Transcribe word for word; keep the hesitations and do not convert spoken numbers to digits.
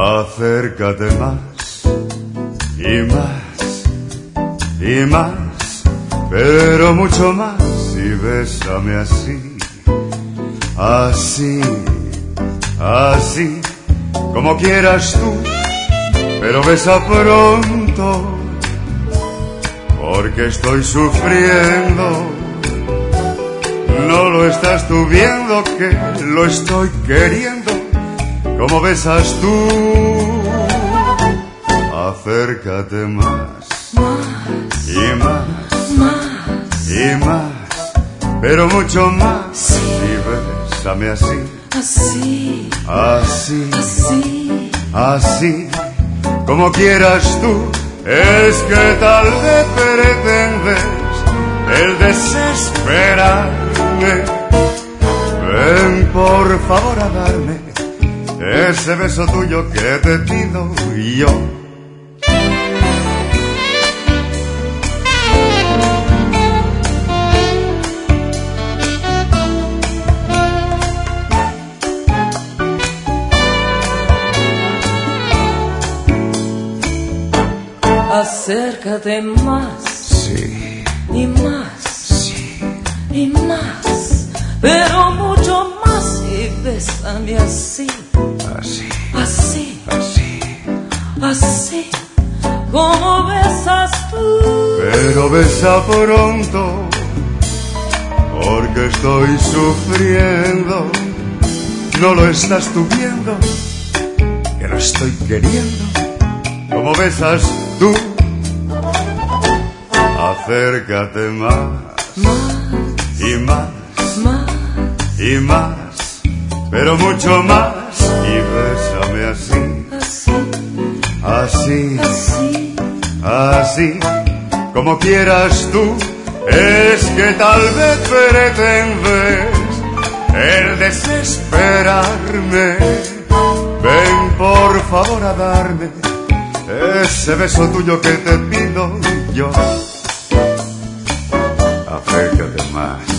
Acércate más y más y más, pero mucho más, y bésame así, así, así, como quieras tú, pero besa pronto, porque estoy sufriendo. No lo estás tú viendo que lo estoy queriendo, como besas tú. Acércate más, más y más, más y más, pero mucho más, sí. Y bésame así, así, así, así, así, como quieras tú. Es que tal vez pretendes el desesperarme. Ven por favor a darme ese beso tuyo que te pido yo. acércate más, sí, y más, sí, y más, pero mucho más, y bésame así, así, así, así, así, como besas tú. pero besa pronto, porque estoy sufriendo. No lo estás tú viendo, que lo estoy queriendo, como besas tú. Acércate más, Más, y más, más, y más, pero mucho más, y bésame así, así, así, así, así, como quieras tú. Es que tal vez pretendes el desesperarme. Ven por favor a darme ese beso tuyo que te pido yo. Acércate más.